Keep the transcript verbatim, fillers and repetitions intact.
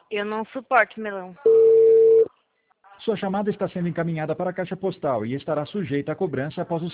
Eu não suporto melão. Sua chamada está sendo encaminhada para a caixa postal e estará sujeita a cobrança após o